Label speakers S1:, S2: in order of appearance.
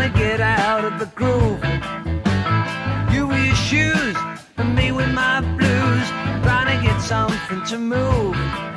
S1: trying to get out of the groove. You with your shoes, and me with my blues, trying to get something to move.